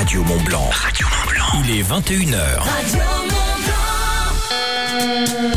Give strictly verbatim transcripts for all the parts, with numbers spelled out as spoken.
Radio Mont-Blanc. Radio Mont-Blanc. Il est vingt et une heures. Radio Mont-Blanc.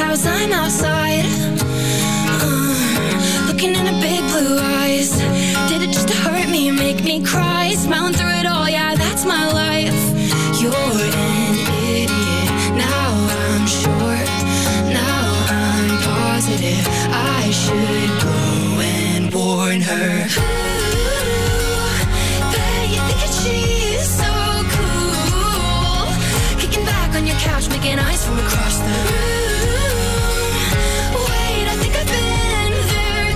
I'm outside, uh, looking in her big blue eyes. did it just to hurt me and make me cry. Smiling through it all, yeah, that's my life. You're an idiot, now I'm sure. Now I'm positive I should go and warn her. Ooh, bet you think that she's so cool. Kicking back on your couch, making eyes from across the room. Wait, I think I've been there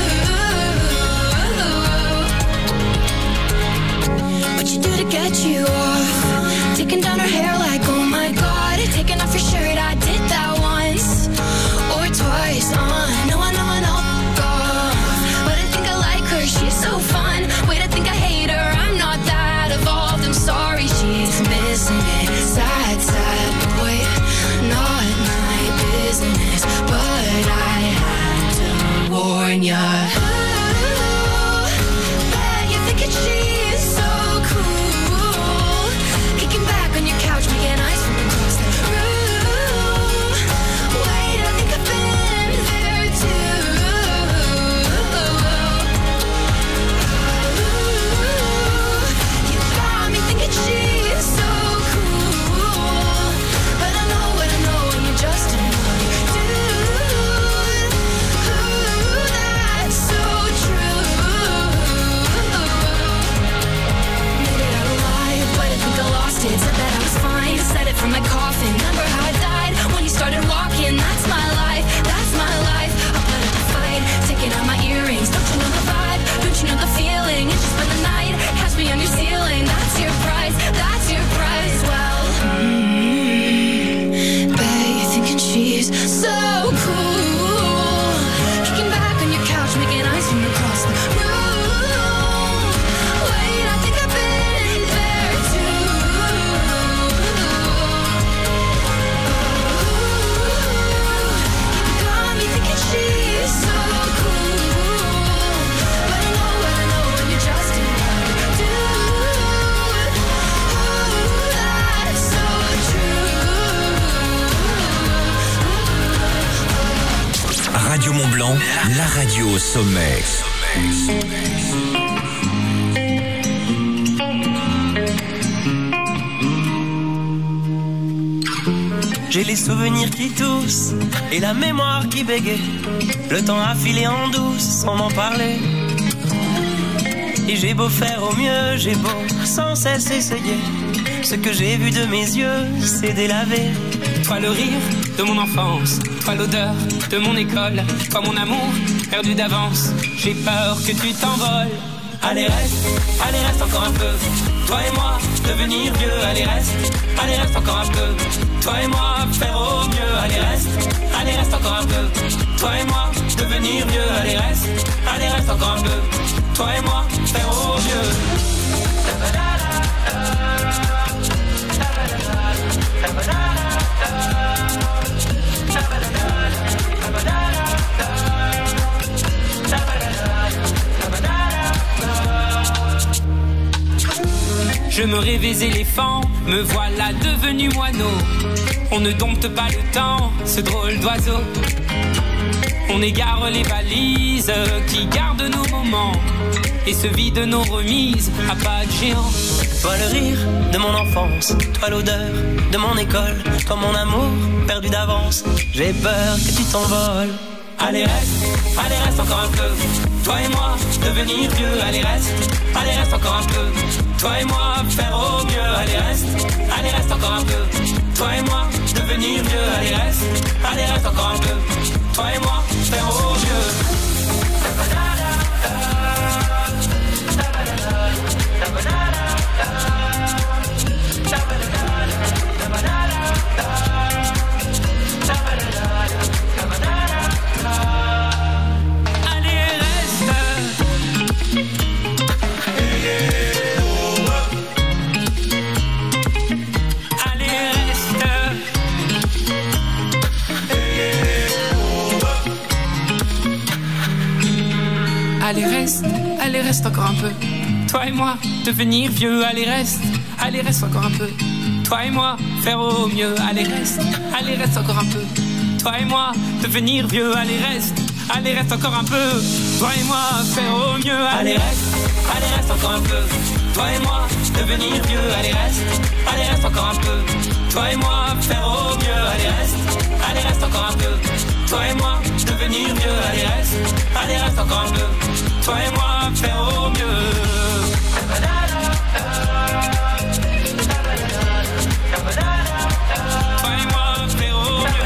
too. What you do to get you off? Taking down her hair like, oh my god. Taking off your shirt, I did that once or twice. Uh, no, I know I know. But I think I like her, she's so fun. Wait, I think I hate her, I'm not that evolved. I'm sorry, she's missing it. Sad, sad boy, not my business. But I had to warn ya. Ooh, bet you think that she's so cool. Kicking back on your couch, making eyes from across the room. Wait, I think I've been there too. You got me thinking she's so cool. But I know what I know and you're just another dude. Ooh, that's so true. Made it out alive, but I think I lost it. Said that I was fine, said it from my coffin. Remember how I died when you started walking? That's my life, that's my life. I put up a fight, taking out my earrings. Don't you know the vibe? Don't you know the feeling? And you spend the night, catch me on your ceiling. That's your price, that's your price. Well, mm, bet you're thinking she's so cool. Kicking back on your couch, making eyes from across the room. Wait, I think I've been there too. You got me thinking she's so cool. But I know what I know and you're just another dude. Ooh, that's so true. Radio Mont-Blanc, la radio au sommet. J'ai les souvenirs qui toussent et la mémoire qui bégaye. Le temps a filé en douce sans m'en parler. Et j'ai beau faire au mieux, j'ai beau sans cesse essayer. Ce que j'ai vu de mes yeux, c'est délavé. Toi le rire de mon enfance, toi l'odeur de mon école, toi mon amour perdu d'avance. J'ai peur que tu t'envoles. Allez reste, allez reste encore un peu. Toi et moi, devenir vieux. Allez reste, allez reste encore un peu. Toi et moi, faire au mieux. Allez reste, allez reste encore un peu. Toi et moi, devenir vieux. Allez reste, allez reste encore un peu. Toi et moi, faire au mieux. Je me rêvais éléphant, me voilà devenu moineau. On ne dompte pas le temps, ce drôle d'oiseau. On égare les valises qui gardent nos moments et se vide nos remises à pas de géant. Toi le rire de mon enfance, toi l'odeur de mon école, toi mon amour perdu d'avance. J'ai peur que tu t'envoles. Allez reste, allez reste encore un peu. Toi et moi, devenir vieux. Allez reste, allez reste encore un peu. Toi et moi, faire au mieux. Allez reste, allez reste encore un peu. Toi et moi, devenir vieux. Allez reste, allez reste encore un peu. Toi et moi, faire au mieux. Allez reste, allez reste encore un peu. Toi et moi, devenir vieux. Allez reste, allez reste encore un peu. Toi et moi, faire au mieux. Allez reste, allez reste encore un peu. Toi et moi, devenir vieux. Allez reste, Allez reste encore un peu, toi et moi faire au mieux. Allez reste, allez reste encore un peu, toi et moi devenir vieux. Allez reste, allez reste encore un peu, toi et moi faire au mieux. Allez reste, allez reste encore un peu, toi et moi devenir vieux. Allez reste, allez reste encore un peu, toi et moi faire au mieux. Toi et moi faire au mieux.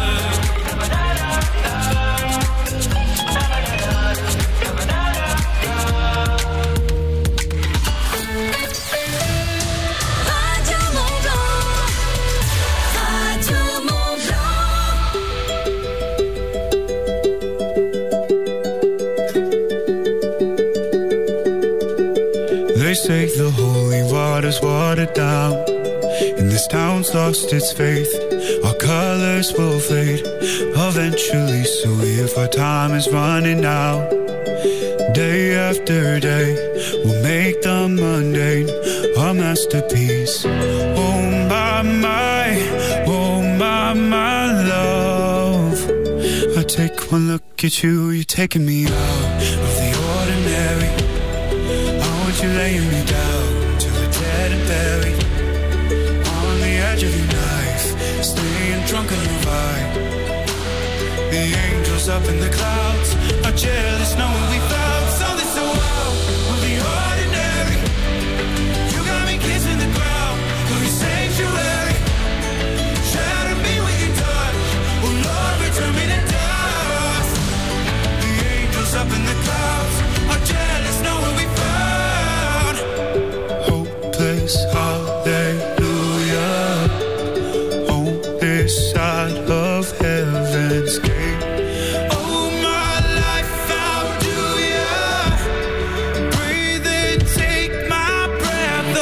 They say the holy water's watered down, and this town's lost its faith. Our colors will fade eventually, so if our time is running out, day after day, we'll make the mundane our masterpiece. Oh my, my, oh my, my love, I take one look at you, you're taking me out of the ordinary. You laying me down to the dead and buried on the edge of your knife, staying drunk on your vibe. The angels up in the clouds are jealous knowing we found something so out of the ordinary. You got me kissing the ground of your sanctuary. Shatter me with your touch, oh Lord, return me to dust. The angels up in the clouds are jealous knowing we found hallelujah on this side of heaven's gate. Oh my life, how do ya breathe and take my breath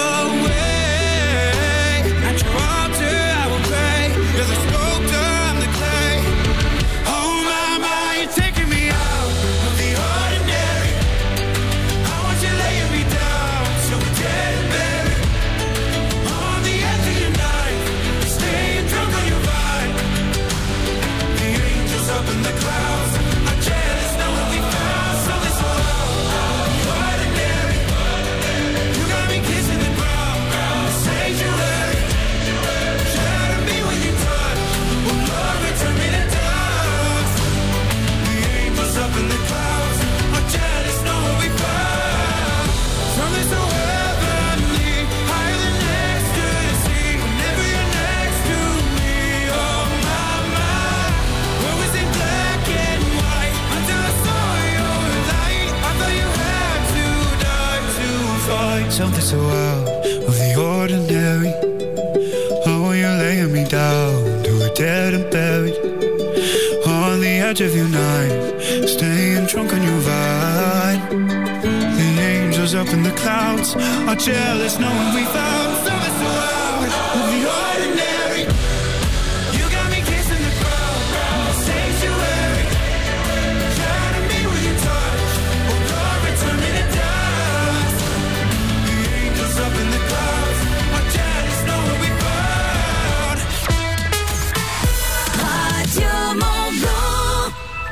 away? At your altar I will pray, you're the sculptor, I'm the clay. Oh my, my, you're taking me out of the ordinary. I want you laying me down so we're dead and buried. Up in the clouds, I'm jealous knowing we found something so ordinary. You got me kissing the ground, sanctuary. Shatter me when you touch, oh Lord, return me to dust. The angels up in the clouds, I'm jealous knowing we found something so heavenly, higher than ecstasy. Whenever you're next to me, oh my, my, where was it? Black and white, until I saw your light. I thought you had to die to find something so out of the ordinary. Oh, you're laying me down to a dead and buried on the edge of your knife, staying drunk on your vine. The angels up in the clouds are jealous knowing we found something so out of the ordinary. You got me kissing the ground, sanctuary. Shatter me with your touch, oh Lord, return me to dust. The angels up in the clouds are jealous knowing we found Radio Mont Blanc.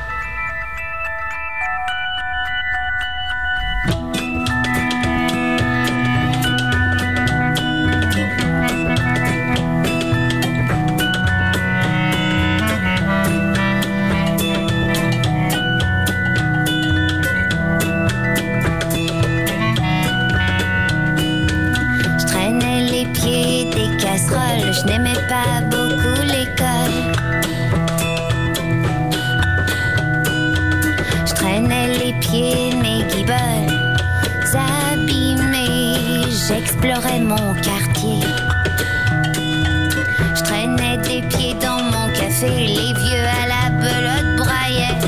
Je n'aimais pas beaucoup l'école. Je traînais les pieds, mes guiboles abîmés. J'explorais mon quartier. Je traînais des pieds dans mon café. Les vieux à la belote braillaient.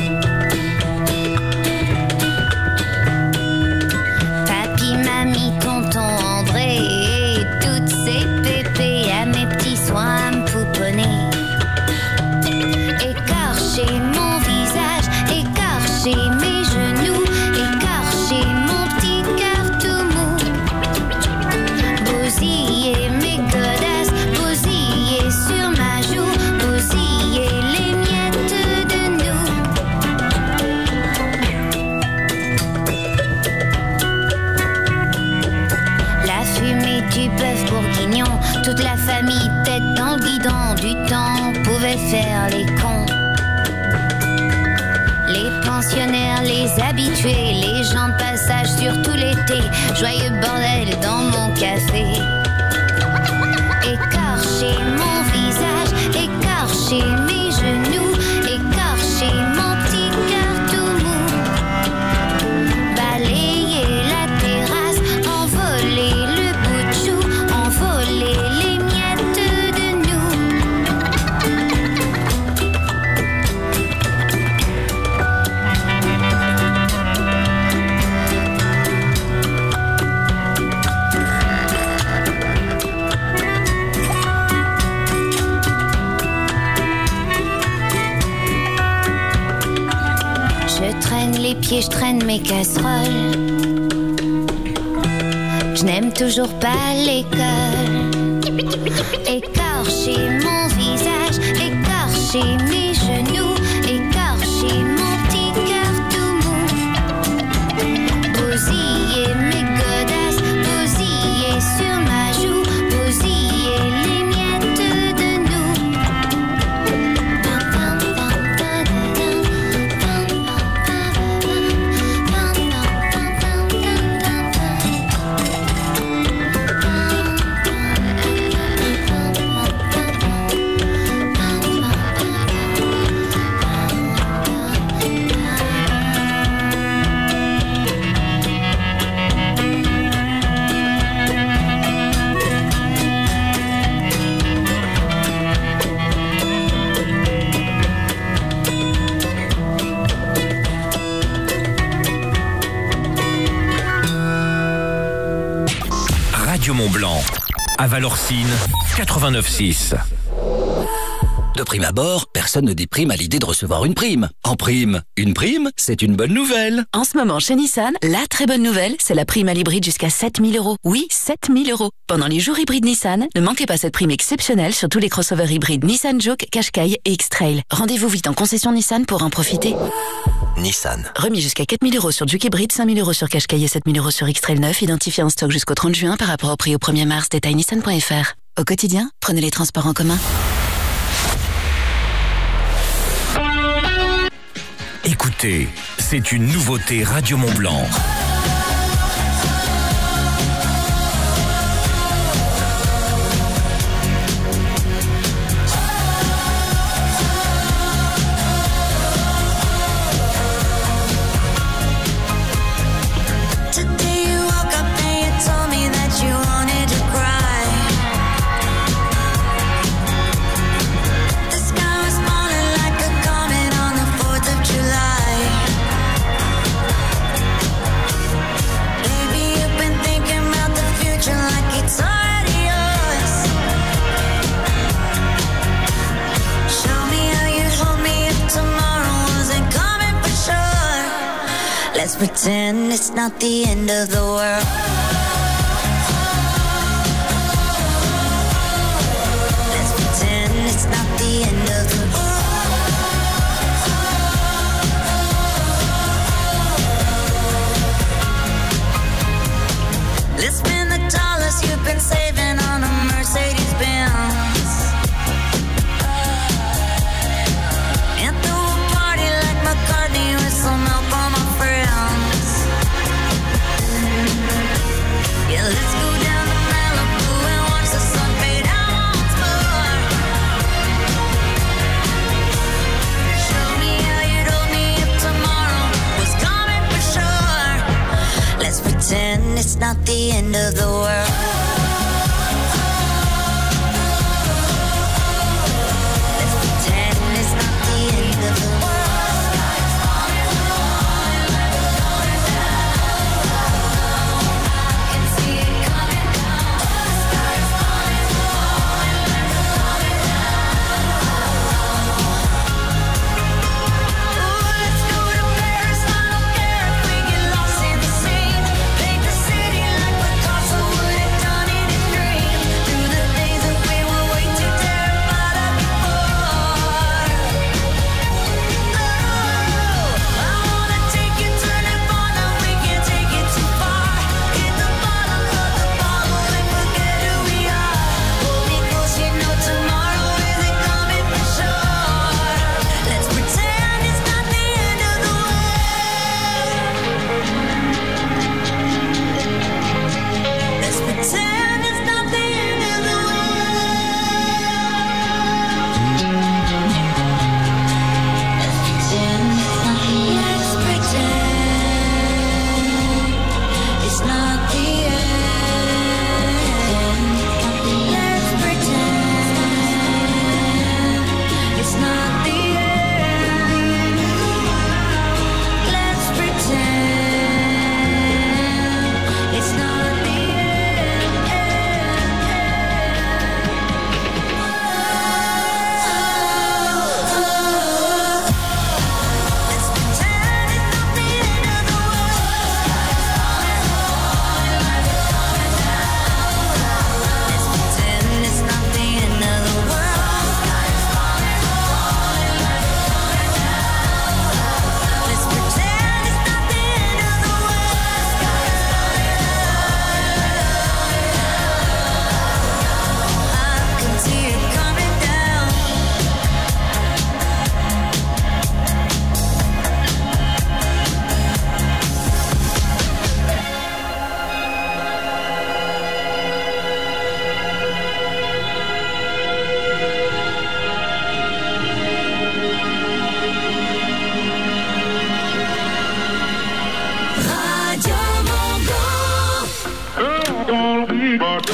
Papy, mamie, tonton André et toutes ces pépés à mes petits soins me pouponner. Écorcher mon visage, écorcher mes genoux, écorcher mon petit cœur tout mou. Bousiller mes toute la famille, tête dans le guidon du temps, pouvait faire les cons. Les pensionnaires, les habitués, les gens de passage surtout l'été, joyeux bordel dans mon café. Écorcher mon visage, écorcher mes genoux, écorcher mon petit cœur tout mou. Balayer la terrasse, envoler le bout de chou, envoler les miettes de nous. Je traîne les pieds, je traîne mes casseroles. Je n'aime toujours pas l'école. Écorcher mon visage, écorcher mes genoux, écorcher mon petit cœur tout mou. Bousiller mes godasses, bousiller sur ma joue, bousiller les miettes de nous. Radio Mont-Blanc, à Valorcine, quatre-vingt-neuf six. De prime abord, personne ne déprime à l'idée de recevoir une prime. En prime, une prime, c'est une bonne nouvelle. En ce moment, chez Nissan, la très bonne nouvelle, c'est la prime à l'hybride jusqu'à sept mille euros. Oui, sept mille euros. Pendant les jours hybrides Nissan, ne manquez pas cette prime exceptionnelle sur tous les crossovers hybrides Nissan Juke, Qashqai et X-Trail. Rendez-vous vite en concession Nissan pour en profiter. Nissan. Remis jusqu'à quatre mille euros sur Juke hybride, cinq mille euros sur Qashqai et sept mille euros sur X-Trail neuf, identifié en stock jusqu'au trente juin par rapport au prix au premier mars. Détail nissan point f r. Au quotidien, prenez les transports en commun. Écoutez, c'est une nouveauté Radio Mont-Blanc. Let's pretend it's not the end of the world. Let's pretend it's not the end of the world. Let's spend the dollars you've been saving on a Mercedes Benz. And throw a party like McCartney with some milk on my friends. Yeah, let's go down to Malibu and watch the sun fade out once more. Show me how you'd hold me if tomorrow was coming for sure. Let's pretend it's not the end of the world. Let's pretend it's not the end of the world. It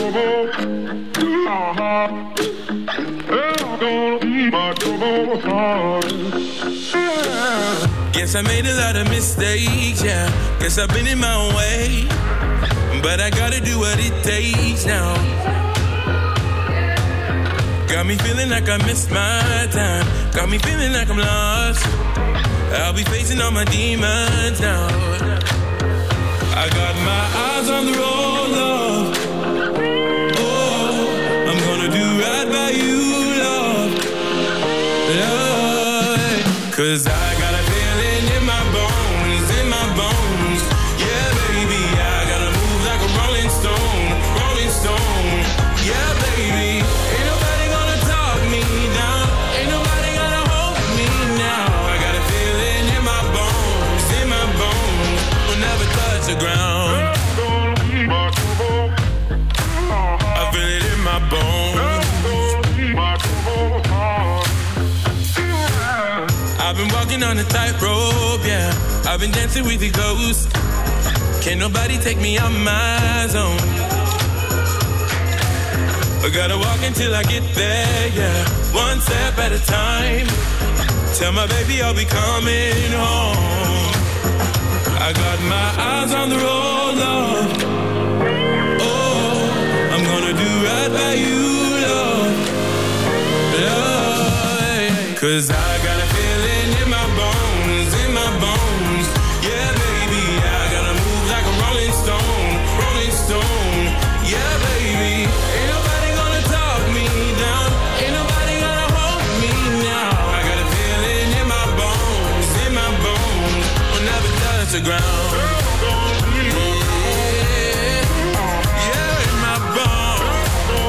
trouble. Uh-huh. You're gonna be my trouble. Yeah. Guess I made a lot of mistakes, yeah. Guess I've been in my own way. But I gotta do what it takes now. Got me feeling like I missed my time. Got me feeling like I'm lost. I'll be facing all my demons now. I got my eyes on the road, love. Oh, I'm gonna do right by you, love. Love. Cause I got a feeling in my bones, in my bones. Yeah, baby, I gotta move like a rolling stone, rolling stone. Yeah, baby, ain't nobody gonna talk me down. Ain't nobody gonna hold me now. I got a feeling in my bones, in my bones. Will never touch the ground. I feel it in my bones. I've been walking on a tightrope, yeah. I've been dancing with the ghosts. Can't nobody take me out my zone. I gotta walk until I get there, yeah. One step at a time. Tell my baby I'll be coming home. I got my eyes on the road, love. Oh, I'm gonna do right by you, love. Love. Cause I got a feeling in my bones, in my bones. Yeah, baby, I gotta move like a rolling stone, rolling stone. Yeah, baby, ain't nobody gonna talk me down. Ain't nobody gonna hold me now. I got a feeling in my bones, in my bones. Will never touch the ground. Yeah, yeah, in my bones.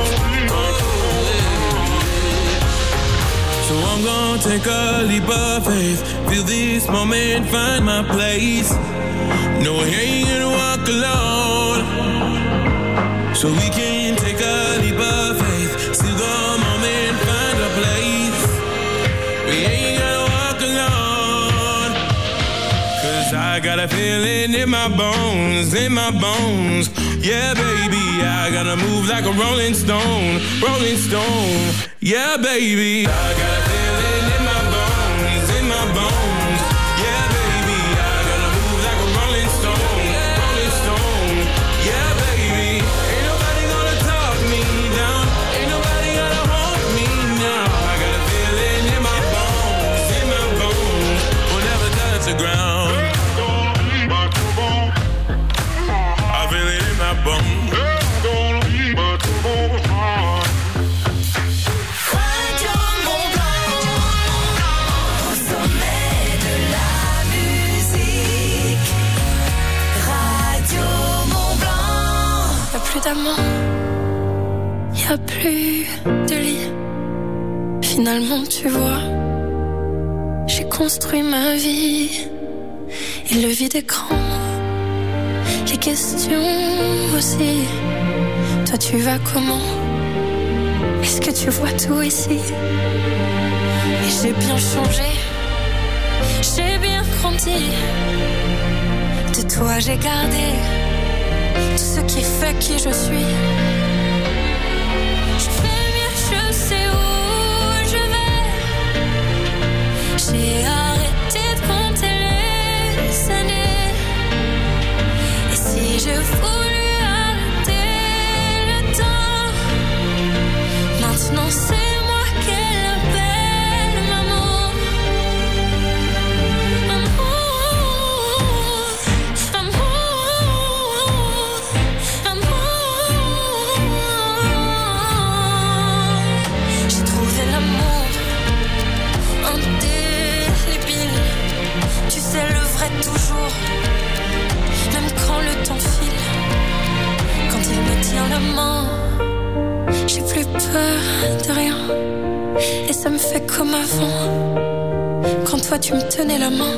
So I'm gonna take a leap of faith. Feel this moment, find my place. No, I ain't gonna walk alone. So we can take a leap of faith. Still the moment, find a place. We ain't gonna walk alone. Cause I got a feeling in my bones, in my bones. Yeah, baby, I gotta move like a rolling stone, rolling stone. Yeah, baby, I got a feeling in my bones, in my bones. Yeah, baby, I gotta move like a rolling stone, rolling stone. Yeah, baby, ain't nobody gonna talk me down. Ain't nobody gonna hold me now. I got a feeling in my bones, in my bones. Will never touch the ground. I feel it in my bones. Plus d'amant, y a plus de lit. Finalement, tu vois, j'ai construit ma vie. Et le vide est grand, les questions aussi. Toi, tu vas comment? Est-ce que tu vois tout ici? Et j'ai bien changé, j'ai bien grandi. De toi, j'ai gardé tout ce qui fait qui je suis. Je fais mieux, je sais où je vais. J'ai arrêté de compter les années. Et si je voulais arrêter le temps, maintenant c'est moi qu'elle appelle maman. Toujours, même quand le temps file, quand il me tient la main, j'ai plus peur de rien. Et ça me fait comme avant, quand toi tu me tenais la main.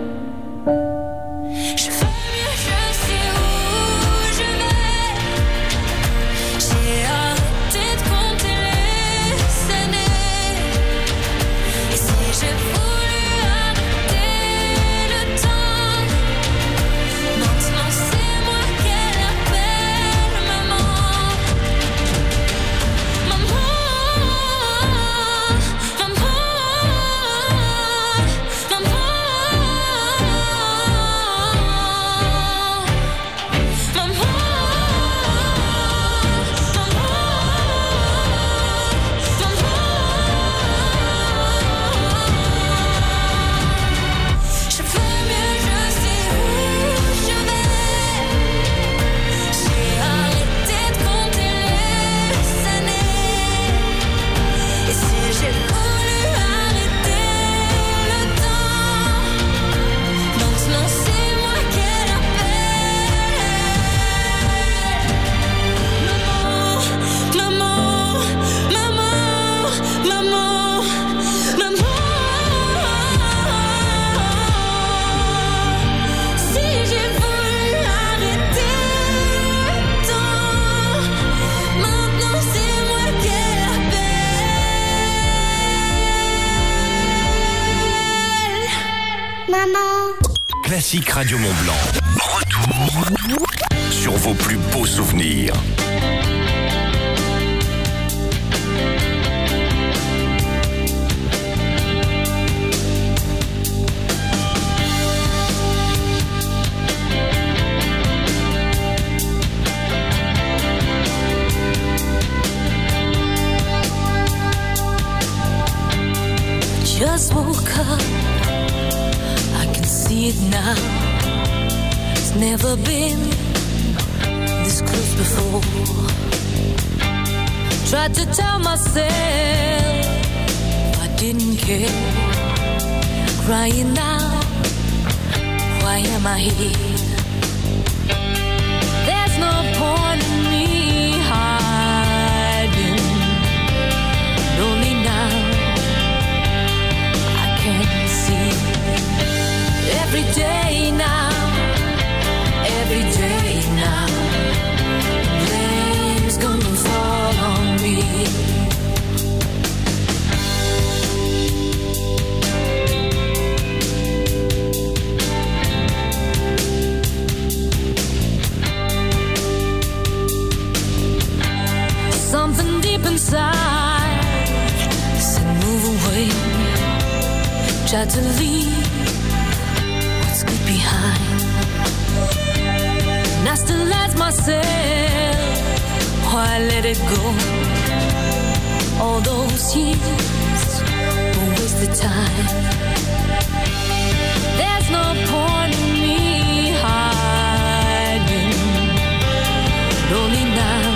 Je fais mieux, je sais où je vais. J'ai arrêté de compter les années. Et si j'ai voulu Classique Radio Mont-Blanc. Retour sur vos plus beaux souvenirs. Just woke up, I can see it now. It's never been this close before. Tried to tell myself I didn't care. Crying out, why am I here? There's no point in me hiding. Only now every day now, every day now, the blame's gonna fall on me. Something deep inside said move away. Tried to leave behind, and I still ask myself why I let it go. All those years were wasted time. There's no point in me hiding. Only now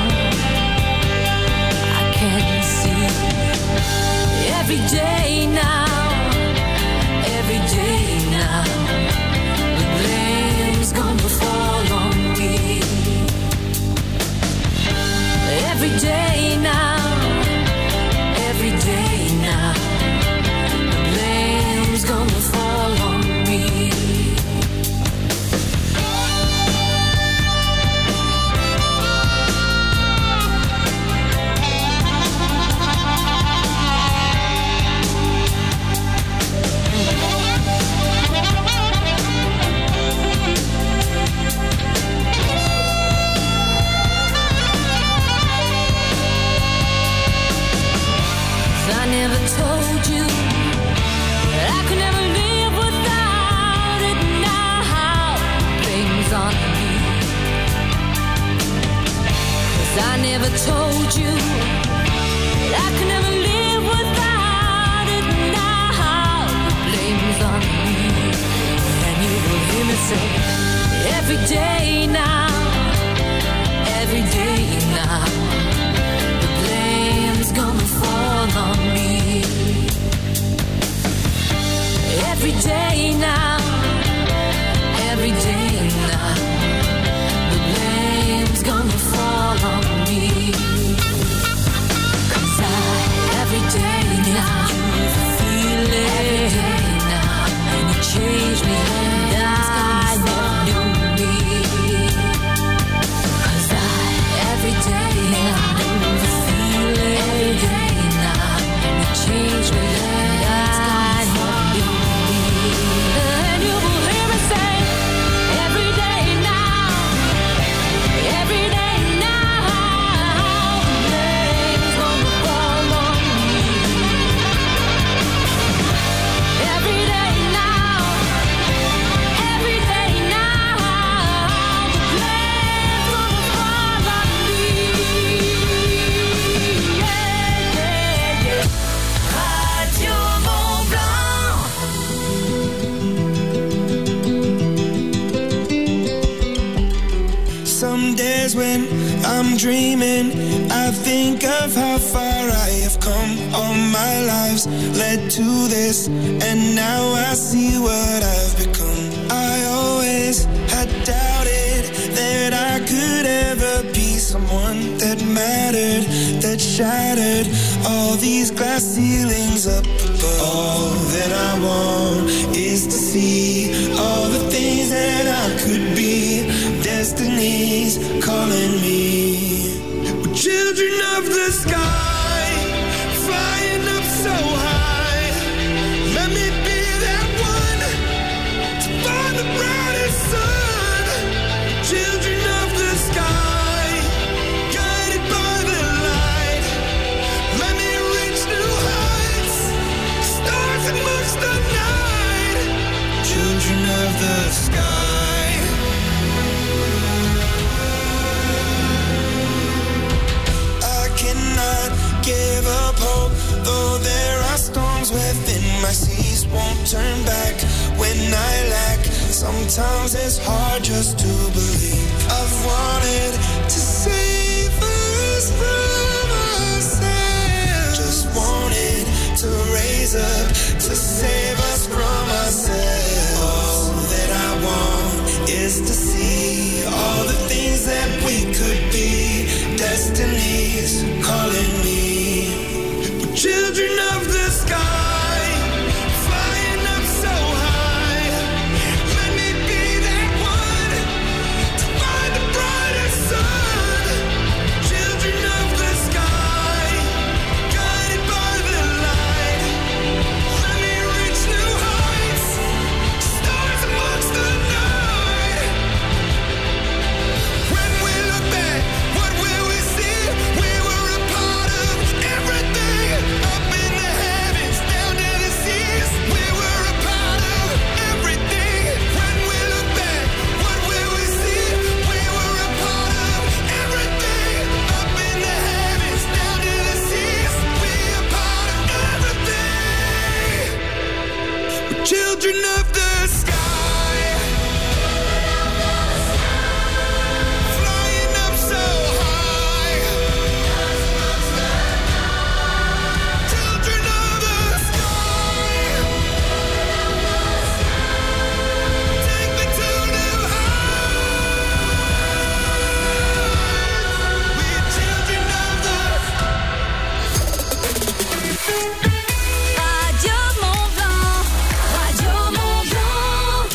I can see. Every day now, every day now, gonna fall on me. Every day now, every day now, the blame's gonna fall on me. I never told you that I could never live without it. Now blame's on me. 'Cause I never told you that I could never live without it. Now blame's on me. And you will hear me say every day now, every day now, the blame's gonna fall on me. Every day now, every day now, the blame's gonna fall on me. 'Cause I, every day now, you feel it. Every day now, and it changed me, and I know me. 'Cause I, every day now, you feel it. Every day now, and it changed me, and I know me. And you will hear me say every day now, every day now, the blame's gonna fall on me. Every day now, every day now, the blame's gonna fall on me. Yeah, yeah, yeah. Radio Mont-Blanc. Some days when I'm dreaming, I think of how far I have come. All my lives led to this, and now I see what I've become. I always had doubted that I could ever be someone that mattered, that shattered all these glass ceilings up above. All that I want is to see all the things that I could be. Destiny's calling me. We're children of the sky, flying up so high. Let me be that one to find the bright. Sometimes it's hard just to believe. I've wanted to save us from ourselves. Just wanted to raise up to save us from ourselves. All that I want is to see all the things that we could be. Destiny's calling me. We're children of the sky, flying up so high. Let me be that one to find the brighter sun. Children of the sky, guided by the light. Let me reach new heights, stars amongst the night. When we look back, what will we see? We were a part of everything. Up in the heavens, down to the seas. We were a part of everything. When we look back, what will we see? We were a part of everything. Up in the heavens, down to the seas. We are part of everything. We're children of the sky, flying up so high. Children of the sky, take me to new heights. We're children of the Radio Mont Blanc, Radio Mont Blanc.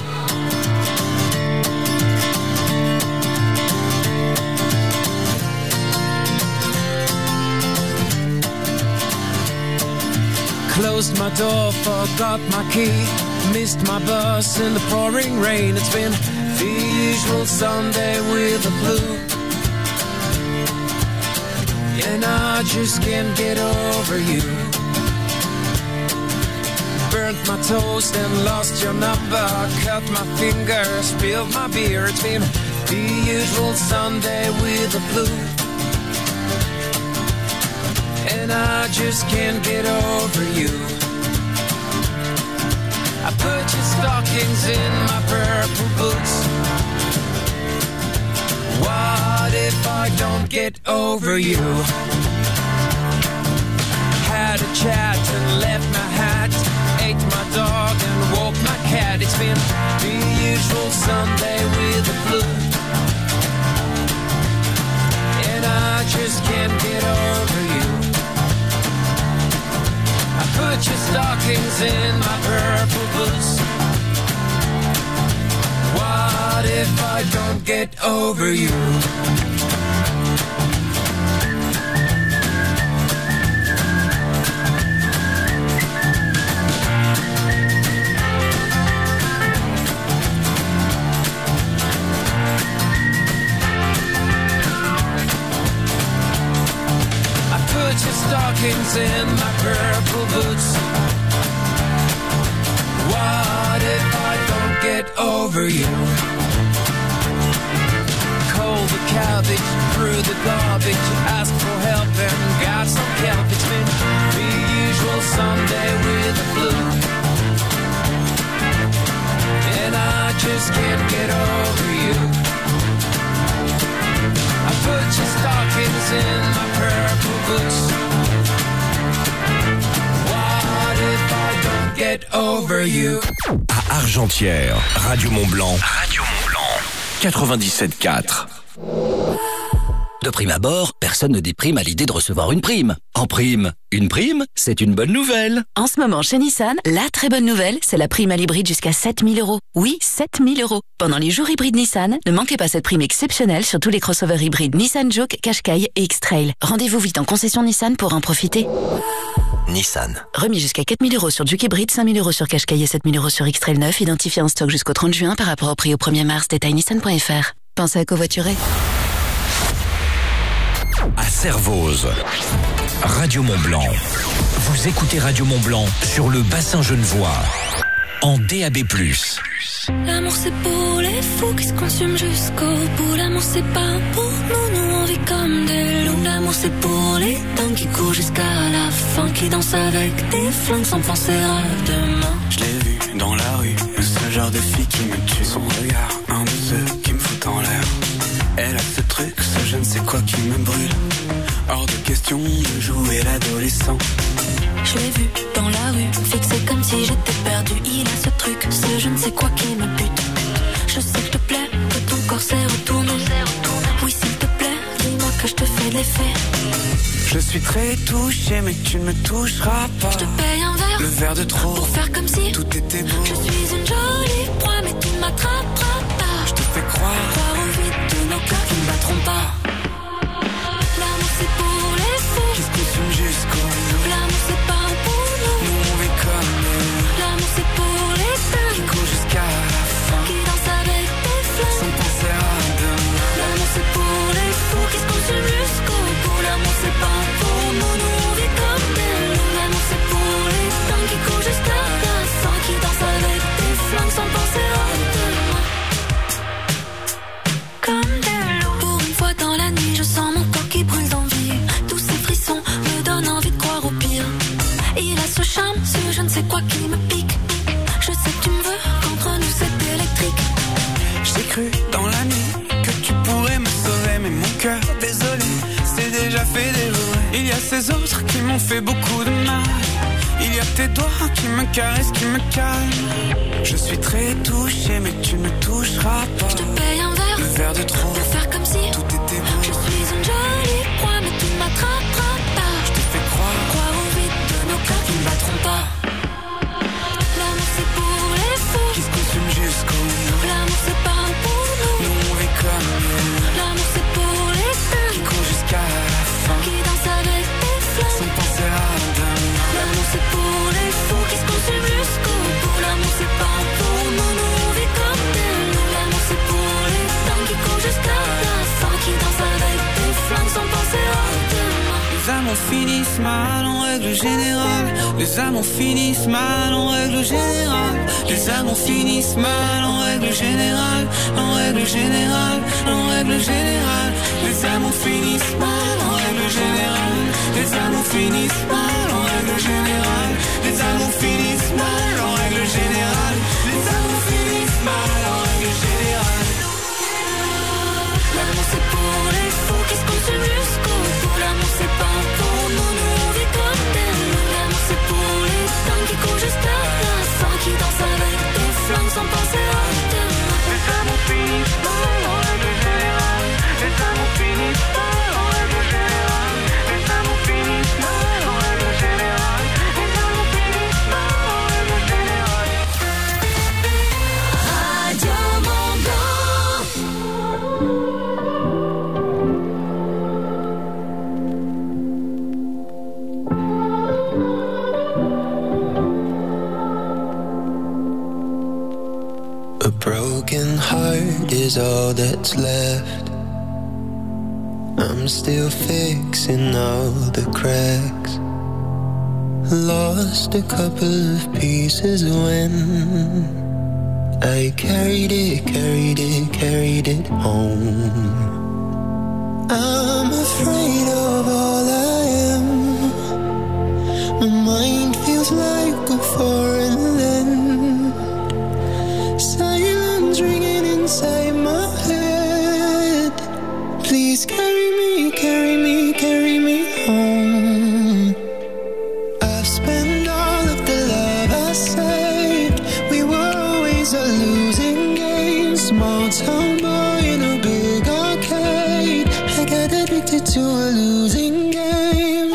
Closed my door, forgot my key. Missed my bus in the pouring rain. It's been the usual Sunday with the flu, and I just can't get over you. Burnt my toast and lost your number. Cut my finger, spilled my beer. It's been the usual Sunday with the flu, and I just can't get over you. I put your stockings in my purple boots. What if I don't get over you? Had a chat and left my hat. Ate my dog and walked my cat. It's been the usual Sunday with the flu, and I just can't get over you. I put your stockings in my purple boots. What if I don't get over you? Put your stockings in my purple boots. What if I don't get over you? Cold the cabbage, through the garbage, ask for help and got some help. It's been the usual Sunday with the flu, and I just can't get over you. I put your stockings in my purple boots. What if I don't get over you? À Argentière, Radio Mont Blanc. Radio Mont Blanc. quatre-vingt-dix-sept quatre. De prime abord, personne ne déprime à l'idée de recevoir une prime. En prime, une prime, c'est une bonne nouvelle. En ce moment, chez Nissan, la très bonne nouvelle, c'est la prime à l'hybride jusqu'à sept mille euros. Oui, sept mille euros. Pendant les jours hybrides Nissan, ne manquez pas cette prime exceptionnelle sur tous les crossovers hybrides Nissan Juke, Qashqai et X-Trail. Rendez-vous vite en concession Nissan pour en profiter. Nissan. Remis jusqu'à quatre mille euros sur Juke hybride, cinq mille euros sur Qashqai et sept mille euros sur X-Trail neuf, identifié en stock jusqu'au trente juin par rapport au prix au premier mars. Détail nissan point f r. Pensez à covoiturer. À Servoz, Radio Mont Blanc. Vous écoutez Radio Mont Blanc sur le bassin genevois, en D A B plus. L'amour c'est pour les fous qui se consument jusqu'au bout. L'amour c'est pas pour nous, nous on vit comme des loups. L'amour c'est pour les dingues qui courent jusqu'à la fin, qui dansent avec des flingues sans penser à demain. Je l'ai vu dans la rue, seul le genre de fille qui me tue. Son regard, un de ceux qui me fout en l'air. Elle a ce truc, ce je ne sais quoi qui me brûle. Hors de question de jouer l'adolescent. Je l'ai vu dans la rue, fixé comme si j'étais perdu. Il a ce truc, ce je ne sais quoi qui me bute. Je sais que je te plais, que ton corps s'est retourné. Oui s'il te plaît, dis-moi que je te fais de l'effet. Je suis très touché mais tu ne me toucheras pas. Je te paye un verre, le verre de trop, pour faire comme si tout était beau. Je suis une jolie proie mais tu ne m'attraperas pas. Je te fais croire, croire au vide de nos cœurs qui ne battront pas. L'amour c'est pour les fous qui se consument jusqu'au bout. L'amour c'est pas pour nous, nous on vit comme nous. L'amour c'est pour les dingues qui courent jusqu'à la fin, qui dansent avec des flammes sans penser à demain. L'amour c'est pour les fous qui se consument jusqu'au bout. L'amour c'est pas pour nous, nous on vit comme des loups. L'amour c'est pour les dingues qui courent jusqu'à la fin, qui dansent avec des flammes sans penser à demain. Comme des loups. Pour une fois dans la nuit, je sens mon corps qui brûle d'envie. Tous ces frissons me donnent envie de croire au pire. Il a ce charme, ce je ne sais quoi qui me pique. Je sais que tu me veux, qu'entre nous c'est électrique. J'ai cru dans la nuit que tu pourrais me sauver, mais mon cœur, désolé, c'est déjà fait dévorer. Il y a ces autres qui m'ont fait beaucoup de mal. Il y a tes doigts qui me caressent, qui me calment. Je suis très touché, mais tu ne me toucheras pas. Je te paye un verre, le verre de trop, pour faire comme si tout était beau. Je suis une jolie proie, mais tu ne m'attraperas pas. Je te fais croire, croire au vide de nos cœurs qui ne battront pas. L'amour c'est pour les fous qui se consument jusqu'au bout. L'amour c'est pas pour nous, nous on vit comme nous. L'amour c'est pour les dingues qui courent jusqu'à la fin, qui dansent avec des flammes sans penser à demain. L'amour c'est pour les fous qui se consument jusqu'au bout. L'amour c'est pas pour nous, nous on vit comme des loups. L'amour c'est pour les dingues qui courent jusqu'à la fin, qui dansent avec des flammes sans penser à demain. Les amours finissent mal en règle générale. Les amours finissent mal en règle générale. Les amours finissent mal en règle générale. En règle générale, en règle générale. Les amours finissent mal en règle générale. Les amours finissent mal en règle générale. Les amours finissent mal en règle générale. Les amours finissent mal en règle générale. L'amour c'est pour les fous qui se consument jusqu'au bout. L'amour c'est pas pour nous, nous on vit comme des loups. L'amour c'est pour les dingues qui courent jusqu'à la fin, qui dansent avec des flammes sans penser à demain. Les amours finissent mal en règle générale. Les amours finissent mal en règle générale. Les amours finissent mal en règle générale. Les amours finissent mal en règle générale. Radio Mont Blanc. A broken heart is all that's left. I'm still fixing all the cracks. Lost a couple of pieces when I carried it, carried it, carried it home. I'm afraid of all I am. My mind feels like a foreign land. Silence ringing inside my head. Please carry me, carry me, carry me home. I've spent all of the love I saved. We were always a losing game. Small town boy in a big arcade. I got addicted to a losing game.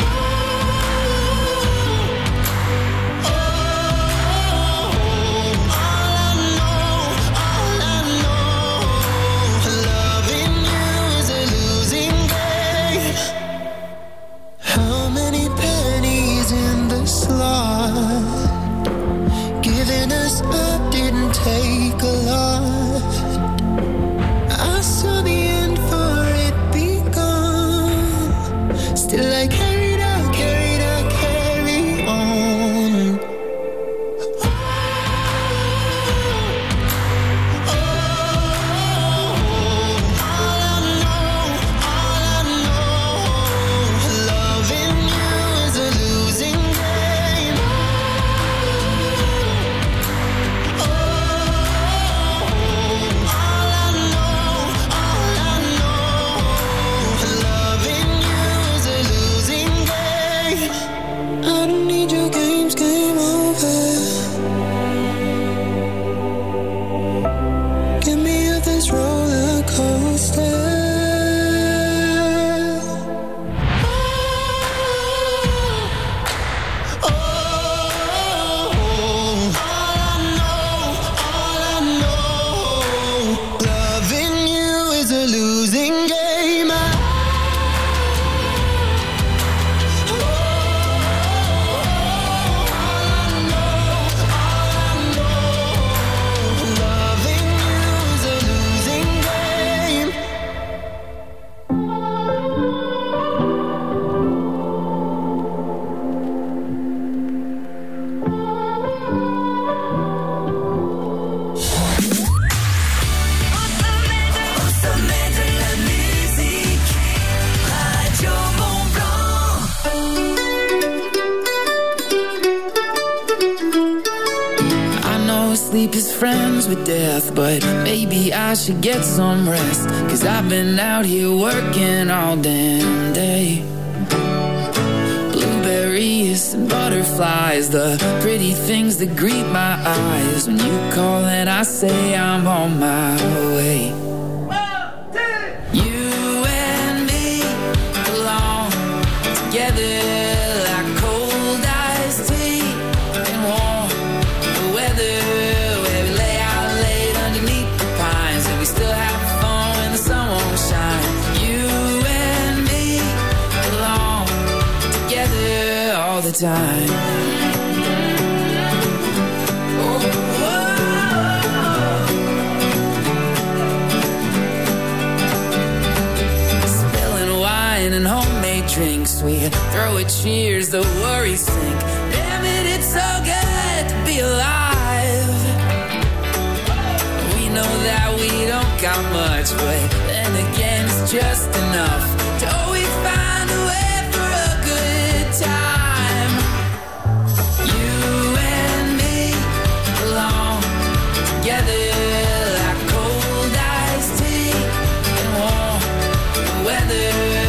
Giving us up didn't take a lot. I saw the end for it begun. Still I carried out, carried out, carry on. Oh, sleep is friends with death, but maybe I should get some rest, 'cause I've been out here working all damn day. Blueberries and butterflies, the pretty things that greet my eyes. When you call and I say I'm on my way. You and me belong together like cold iced tea and warm weather, where we lay out late underneath the pines and we still have fun when the sun won't shine. You and me belong together all the time. And homemade drinks, we throw a cheers, the worries sink. Damn it, it's so good to be alive. We know that we don't got much, but then again it's just enough to always find a way for a good time. You and me belong together like cold iced tea and warm weather.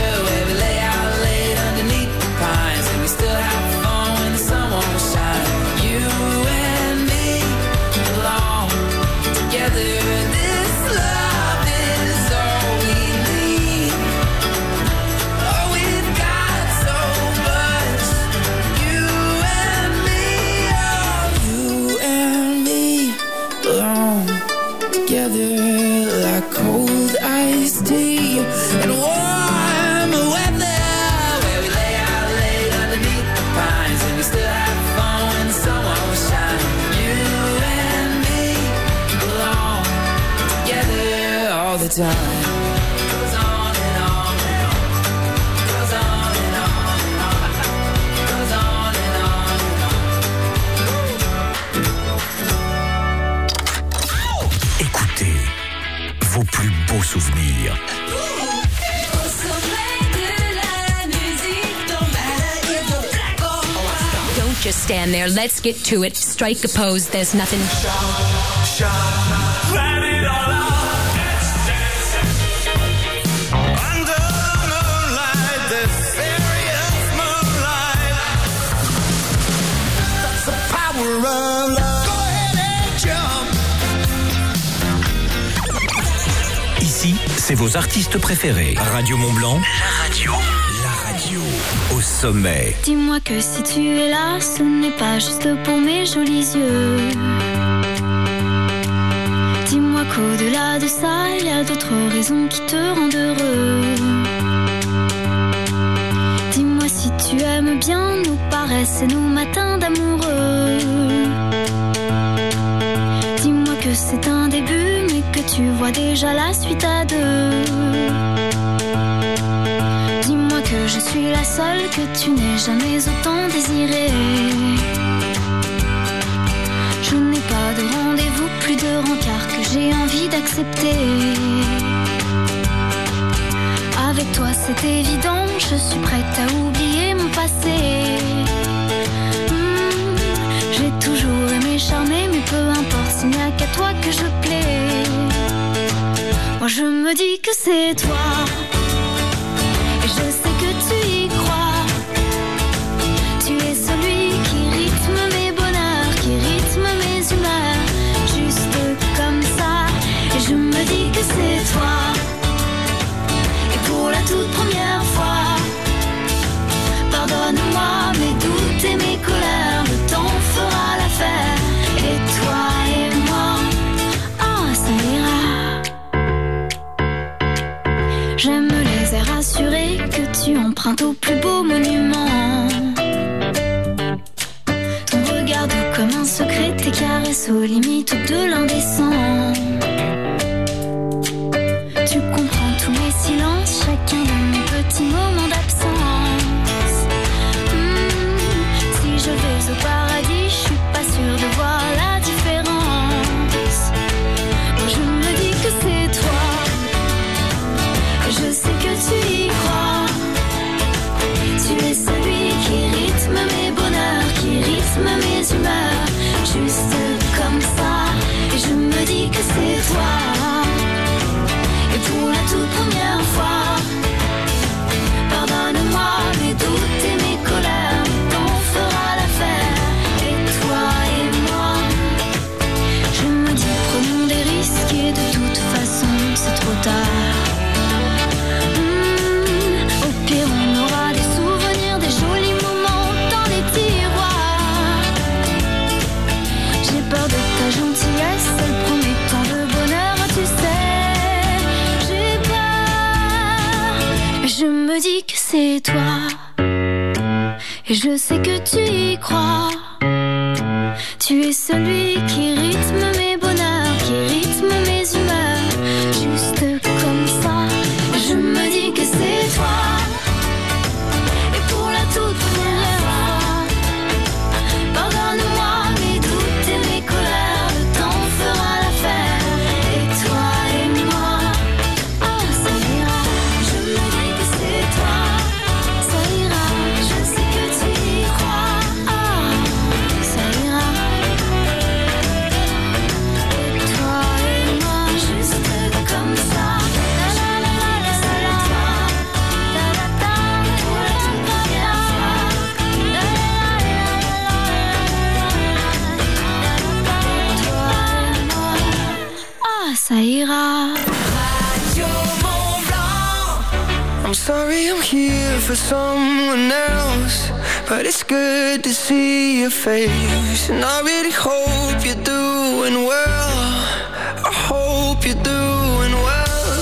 Like cold iced tea and warm weather, where we lay out late underneath the pines and we still have fun when the sun won't shine. You and me belong together all the time. Goes on and on and on. Goes on and on and on. Goes on and on and on. Écoutez vos plus beaux souvenirs. Au sommet de la musique, don't matter if you're black or white. Don't just stand there, let's get to it. Strike a pose, there's nothing. Shine, let it all out. Let's dance. Under the moonlight, this serious moonlight. That's the power of love. Go ahead and jump. Ici, c'est vos artistes préférés. Radio Mont-Blanc. La radio. La radio. Au sommet. Dis-moi que si tu es là, ce n'est pas juste pour mes jolis yeux. Dis-moi qu'au-delà de ça, il y a d'autres raisons qui te rendent heureux. Dis-moi si tu aimes bien nos paresses et nos matins d'amoureux. Dis-moi que c'est un début, mais que tu vois déjà la suite à deux. Dis-moi que je suis la seule que tu n'aies jamais autant désirée. Je n'ai pas de rendez-vous, plus de rencard que j'ai envie d'accepter. Avec toi c'est évident, je suis prête à oublier mon passé. Mmh, j'ai toujours aimé charmer, mais peu importe, s'il n'y a qu'à toi que je plais. Moi je me dis que c'est toi, et je sais que tu y crois. Tu es celui qui rythme mes bonheurs, qui rythme mes humeurs, juste comme ça. Et je me dis que c'est toi. Et pour la toute première fois, pardonne-moi mes doutes et mes colères, le temps fera l'affaire. Et toi et moi, oh ça ira. J'aime les airs assurés que tu empruntes au plus beau monument. Ton regard doux comme un secret, tes caresses aux limites de l'indécent. Tu comprends tous mes silences, chacun de mes petits moments d'absence. Mmh, si je vais au paradis, je suis pas sûre de voir la différence. Moi je me dis que c'est toi, et je sais que tu y crois. Tu es celui qui rythme mes bonheurs, qui rythme mes humeurs, juste comme ça. pour la toute première fois. Pardonne-moi mes doutes et mes colères, on fera l'affaire, et toi et moi. Je me dis prenons des risques et de toute façon c'est trop tard. Mmh, au pire on aura des souvenirs, des jolis moments dans les tiroirs. J'ai peur de ta gentillesse, elle promet tant de bonheur, tu sais. J'ai peur, mais je me dis que c'est toi. Et je sais que tu y crois. Tu es celui qui rythme mes bonheurs, qui rythme mes humeurs, juste comme ça. Je me dis que c'est toi. Et pour la toute première fois, pardonne-moi mes doutes et mes colères, le temps fera l'affaire, et toi et moi. Ah, ça ira. Je me dis que c'est toi. Ça ira. Je sais que tu y crois. Ah, ça ira. Et toi et moi, juste comme ça. La la la la la la la. La la la. Pour la toute première fois. La la la la la. Toi et moi. Ah, ça ira. Radio Mont Blanc. I'm sorry I'm here for someone else, but it's good to see your face. And I really hope you're doing well. I hope you're doing well.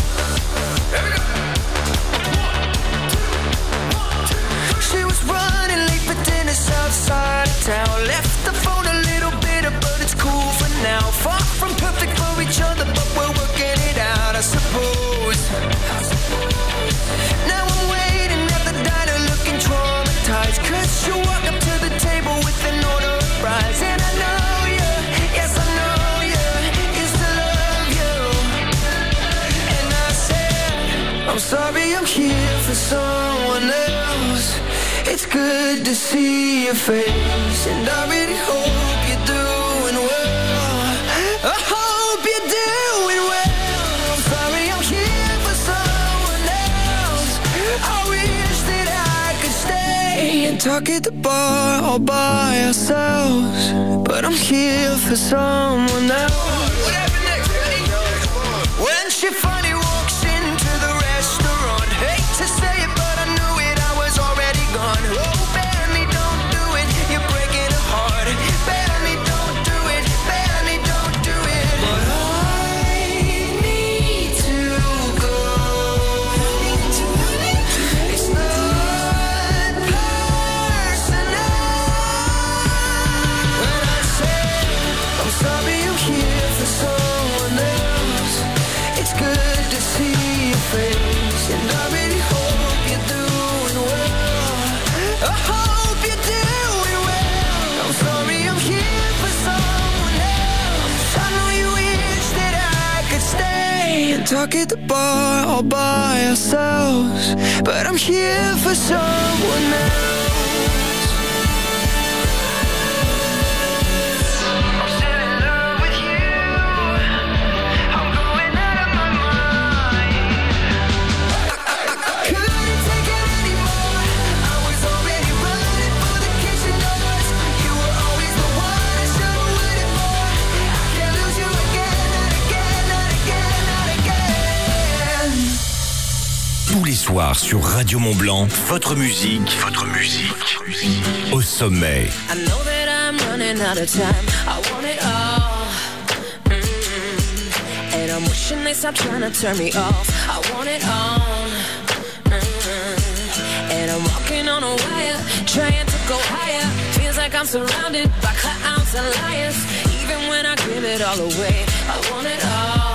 She was running late for dinner outside of town. Left the phone a little bitter, but it's cool for now. Far from perfect for each other, but we're working it out, I suppose. Now I'm waiting at the diner looking traumatized, cause you walk up to the table with an order of fries. And I know you, yes I know you, used to love you. And I said, I'm sorry I'm here for someone else. It's good to see your face, and I really hope you're doing well. I hope you're doing well. I'm sorry I'm here for someone else. I wish that I could stay and talk at the bar all by ourselves, but I'm here for someone else. Whatever next, ready? When she finally walks into the restaurant, hate to say it, but I knew it, I was already gone. Oh, Benny, don't do it, you're breaking a heart. Benny, don't do it, Benny, don't do it. But I need to go. It's not personal. When I say I'm sorry I'm here for someone else, it's good to see your face, and I really hope you're doing well. I hope you're doing well. I'm sorry I'm here for someone else. I know you wish that I could stay and talk at the bar all by ourselves, but I'm here for someone else. I'm still in love with you. I'm going out of my mind. Couldn't take it anymore. I was already running for the kitchen doors. You were always the one I should have waited for. I can't lose you again, not again, not again, not again. Tous les soirs sur Radio Mont Blanc, votre musique, votre musique au sommet. I know that I'm running out of time. I want it all. Mm-hmm. And I'm wishing they stop trying to turn me off. I want it all. Mm-hmm. And I'm walking on a wire, trying to go higher. Feels like I'm surrounded by clowns and liars. Even when I give it all away, I want it all.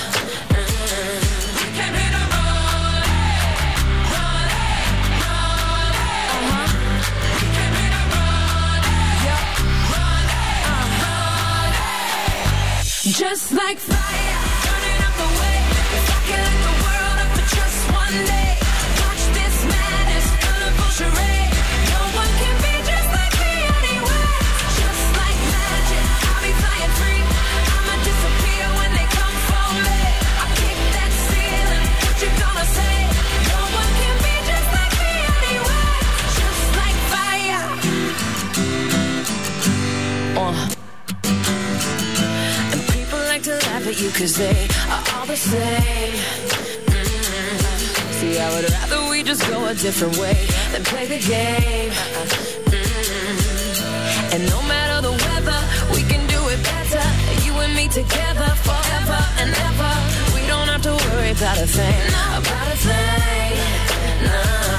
Just like fire, burning up the way. If I can light the world up for just one day. Watch this madness, colorful charade. No one can be just like me anyway. Just like magic, I'll be flying free. I'ma disappear when they come for me. I kick that sea. 'cause they are all the same. Mm-hmm. See, I would rather we just go a different way than play the game. Mm-hmm. And no matter the weather, we can do it better. You and me together forever and ever. We don't have to worry about a thing, about a thing. No.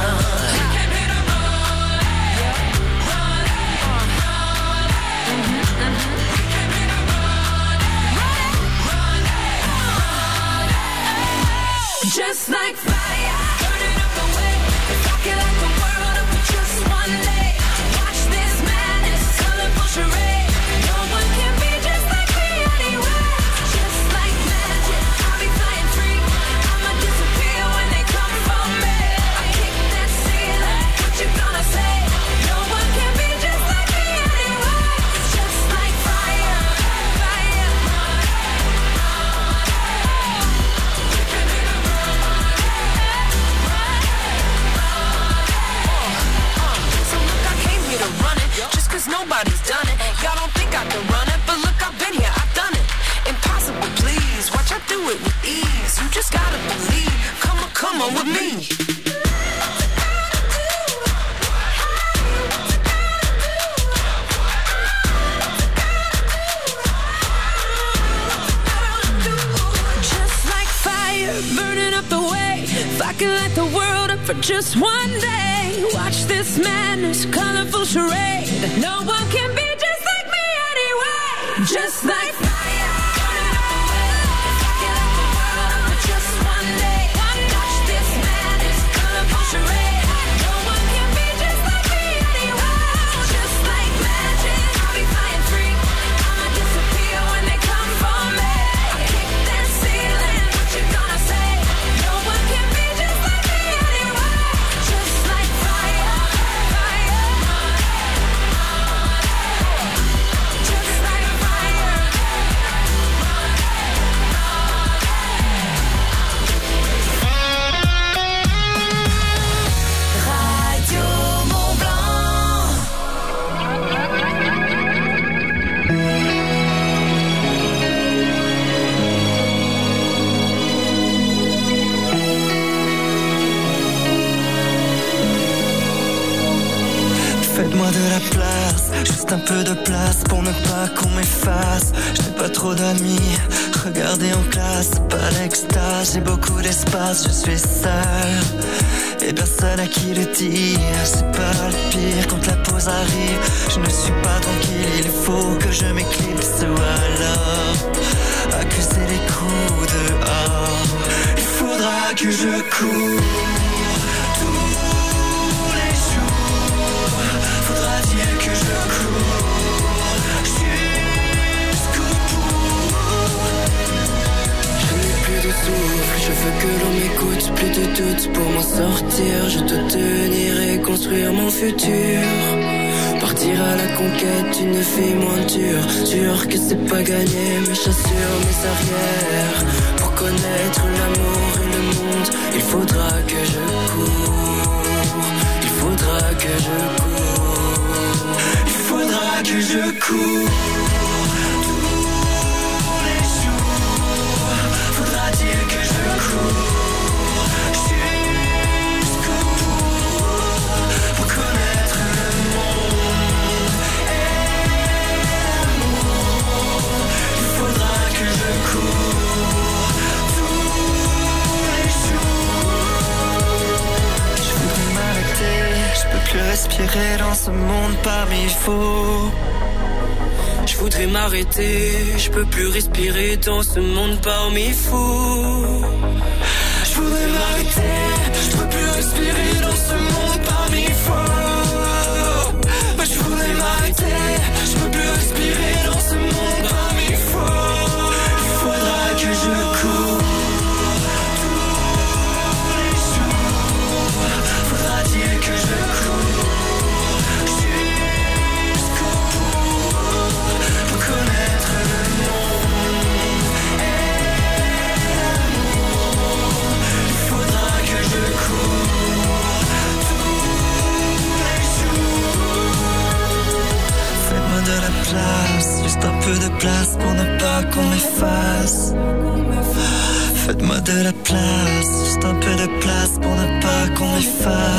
Just like fire, burning up the way. If I could light the world up for just one day, watch this madness, colorful charade. No one can be just like me anyway. Just like magic, I'll be flying free. I'ma disappear when they come for me. I kick that ceiling, what you gonna say? No one can be just like me anyway. Just like fire, fire. Just cause nobody's done it. Y'all don't think I can run it, but look, I've been here, I've done it. Impossible, please, watch I do it with ease. You just gotta believe, come on, come on with me. Just like fire, burning up the way. If I could light the world up for just one day, watch this madness, colorful charade. No one can be just like me anyway. Just like fire, burning up the way. If I could light the world up for just one day, watch this madness, colorful charade. No one can be just like me anyway. Just like magic, I'll be flying free. I'ma disappear when they come for me. I kick that ceiling, what you gonna say? No one can be just like me anyway. Just like fire, fire. Just like fire. Radio Mont Blanc. Faites-moi de la place, juste un peu de place pour ne pas qu'on m'efface. Je n'ai pas trop d'amis, regardez en classe, c'est pas l'extase. J'ai beaucoup d'espace, je suis seul et personne à qui le dire. C'est pas le pire quand la pause arrive. Je ne suis pas tranquille, il faut que je m'éclipse ou alors accuser les coups dehors. Il faudra que je cours que je cours jusqu'au bout. Je n'ai plus de souffle, je veux que l'on m'écoute. Plus de doute pour m'en sortir. Je dois tenir et construire mon futur. Partir à la conquête d'une vie moins dure. Sûr que c'est pas gagné, mes chassures, mes arrières. Pour connaître l'amour et le monde, il faudra que je cours. Il faudra que je cours. Il faudra que je cours tous les jours. Faudra-t-il que je cours jusqu'au bout pour connaître le monde et l'amour. Il faudra que je cours tous les jours. Je voudrais m'arrêter, je peux plus respirer dans ce monde parmi faux. Je voudrais m'arrêter, je peux plus respirer dans ce monde parmi fous. Je voudrais m'arrêter, je peux plus respirer dans ce monde parmi faux. Je voudrais m'arrêter, je peux plus respirer dans ce monde parmi faux. Il faudra que je cours tous les jours. Faudra-t-il que je cours connaître le monde et l'amour. Il faudra que je cours tous les jours. Faites-moi de la place, juste un peu de place pour ne pas qu'on m'efface. Faites-moi de la place, juste un peu de place pour ne pas qu'on efface.